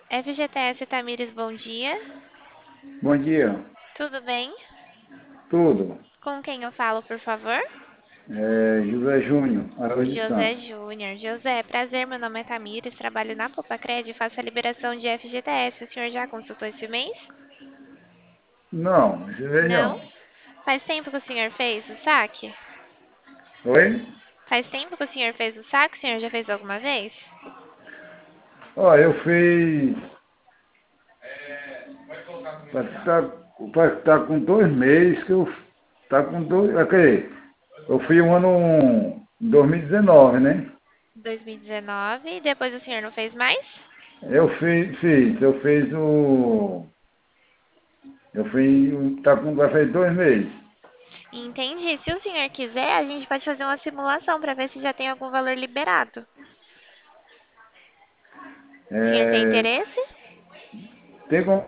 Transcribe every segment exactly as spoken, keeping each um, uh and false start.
F G T S Tamires, bom dia. Bom dia, Tudo bem? tudo. Com quem eu falo, por favor? É José Júnior, Araújo dos José Santos. Júnior. José, prazer, meu nome é Tamires, trabalho na Popacred e faço a liberação de F G T S. O senhor já consultou esse mês? Não, José Não? não. Faz tempo que o senhor fez o saque? Oi? Faz tempo que o senhor fez o saque? O senhor já fez alguma vez? Ó, eu fiz. Parece que tá, parece que tá com dois meses que eu. Tá com dois. Ok. Eu fui um ano. Em dois mil e dezenove, né? dois mil e dezenove. E depois o senhor não fez mais? Eu fiz, fiz. Eu fiz o. Eu fui. Tá com. Vai fazer dois meses. Entendi. Se o senhor quiser, a gente pode fazer uma simulação para ver se já tem algum valor liberado. O senhor tem É, interesse? tem como,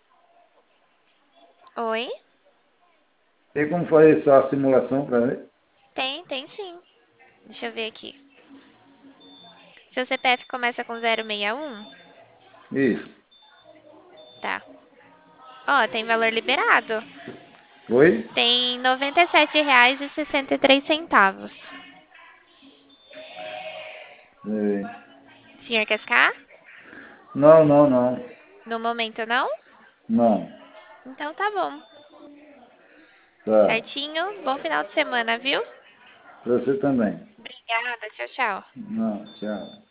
Oi? tem como fazer só a simulação para ver? Tem, tem sim. Deixa eu ver aqui. Seu C P F começa com zero seis um? Isso. Tá. Ó, tem valor liberado. Oi? Tem R noventa e sete reais e sessenta e três centavos. É, O senhor quer ficar? não, não, não. No momento não? Não. Então tá bom. Tá. Certinho? Bom final de semana, viu? Pra você também. Obrigada. Tchau, tchau. Não, tchau.